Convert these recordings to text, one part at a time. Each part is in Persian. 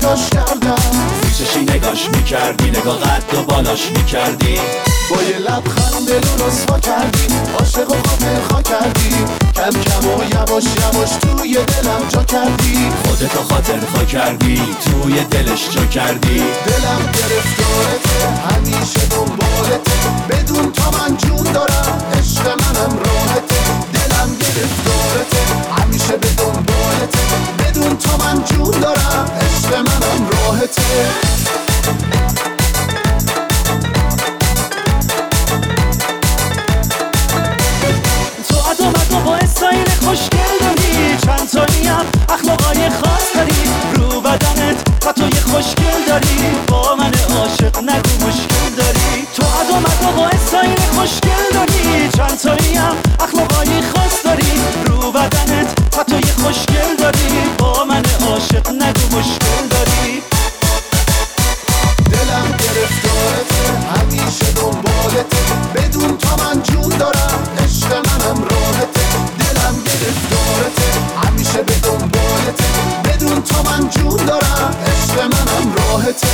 پیداش کردم. پیششی نگاش میکردی، نگاه قد و بالاش میکردی، با یه لبخند دلو رسوا کردی، عاشق و خاطرخواه کردی، کم کم و یواش یواش توی دلم جا کردی. خودتو خاطرخواه کردی، توی دلش جا کردی. دلم گرفتارته، همیشه دنبالته، بدون تا من جون دارم، عشق منم راحته. دلم گرفتارته، همیشه به دنبالته، بدون تا من جون دارم، عشق منم راحته. با استایل خوشگل داری، چند تایی هم اخلاقای خاص داری، رو بدنت خطای خوشگل داری، با من عاشق نگو مشکل داری. تو عدامت با استایل خوشگل داری، چند تایی هم اخلاقای خاص داری، رو بدنت خطای خوشگل داری، با من عاشق نگو مشکل داری. دلم گرفتارته، همیشه دنبالته، بدون تا من جون دارم، عشق منم راحته. دلم گرفتارته، همیشه به دنبالته، بدون تا من جون دارم، عشق منم راحته.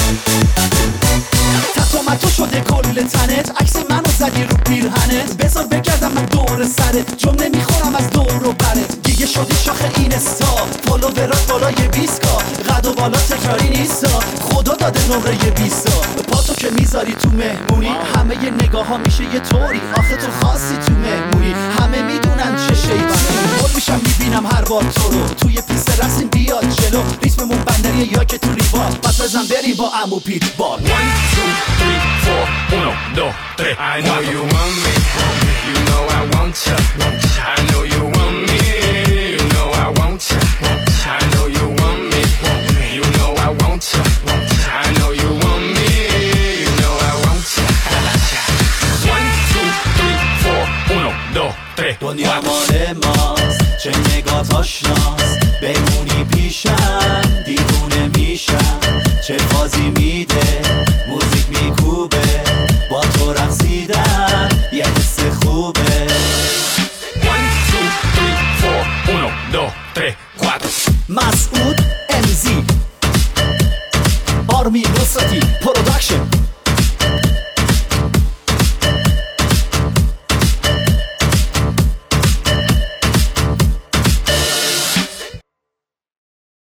تتو شده کل تنت، عکس منو زدی رو پیرهنت، بذار بگردم من دور سرت، جمله میخورم از دور و برت. دیگه شدی شاخ اینستا، فالوورات بالای 20K، قد و بالا تکراری نیستا، خدا داده نمره 20 پاتو که میذاری تو مهمونی، همه ی نگاه ها میشه یه طوری، آخه تو خاصی تو مهمونی، همه میدونن چه شیطانی. گل میشم میبینم هر بار تو رو، توی پیست رسیم بیاد جلو، ریتممون بندریه یا که تو ریوار، پس بزن بریم با عمو پیت بار. 1 2 3 4 1 2 3 I know you want me, you know I want you, I know you want me, you know I want you, I know you want me, you know I want you, I know you want me, you know I want you. 1 2 3 4 1 2 3 دنیا مال ماست، چه نگات آشناست، بمونی پیشم دیوونه میشم، چه فازی میده موزیک میکوبه، با تو رقصیدن یه حس خوبه. 1 2 3 4 1 2 3 4 مسعود امزی، آرمین نصرتی،